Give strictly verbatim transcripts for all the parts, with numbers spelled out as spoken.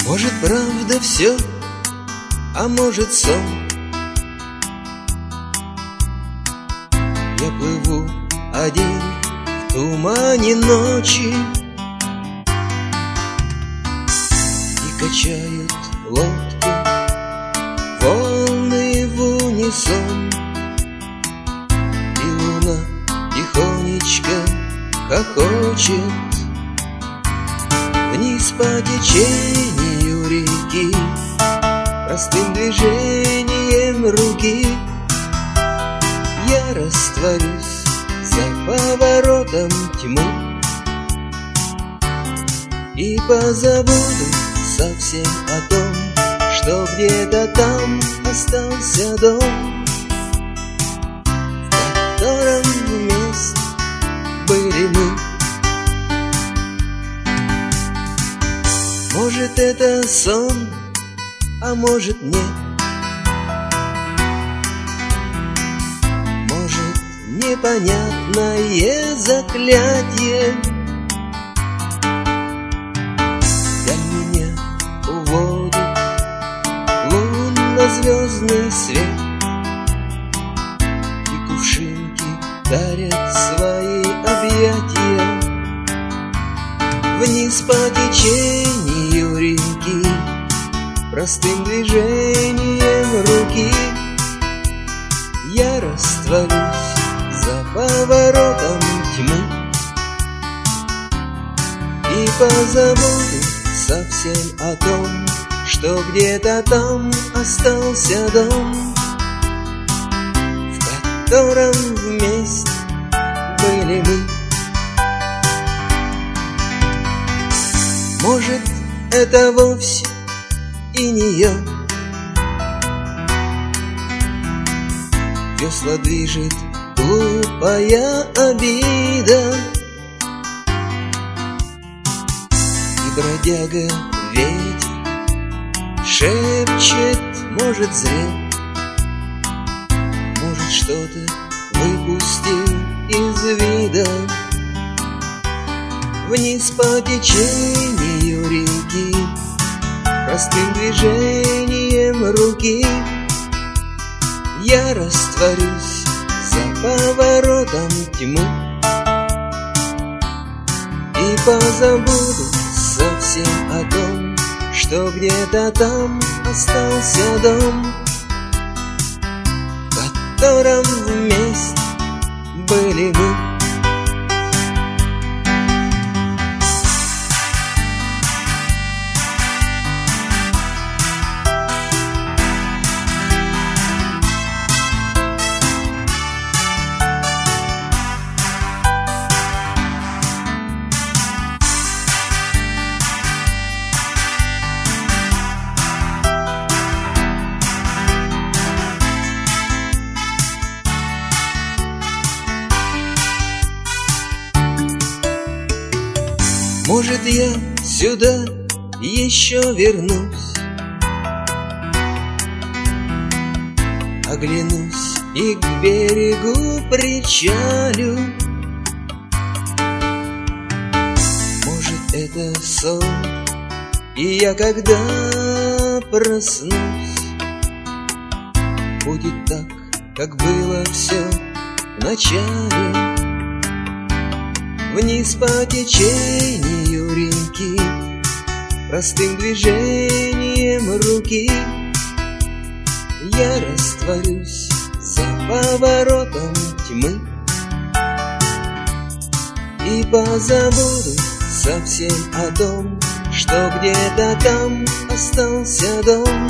Может, правда все, а может, сон. Я плыву один в тумане ночи, и качают лодку волны в унисон. И луна тихонечко хохочет вниз по течению реки, простым движением руки. Я растворюсь за поворотом тьмы и позабуду совсем о том, что где-то там остался дом, в котором вместе были мы. Может, это сон, а может, нет. Может, непонятное заклятие для меня уводит лунно-звездный свет, и кувшинки дарят свои объятия вниз по течению реки, простым движением руки. Я растворюсь за поворотом тьмы и позабуду совсем о том, что где-то там остался дом, в котором вместе были мы. Может, это вовсе и не я. Весла движет глупая обида, и бродяга ветер шепчет, может, зря, может, что-то выпустил из вида. Вниз по течению реки, простым движением руки. Я растворюсь за поворотом тьмы и позабуду совсем о том, что где-то там остался дом, в котором вместе были мы. Может, я сюда еще вернусь, оглянусь и к берегу причалю. Может, это сон, и я, когда проснусь, будет так, как было все в начале. Вниз по течению реки, простым движением руки. Я растворюсь за поворотом тьмы и позабуду совсем о том, что где-то там остался дом,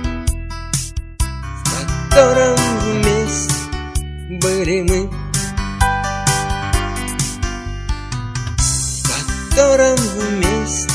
в котором вместе были мы, в котором вместе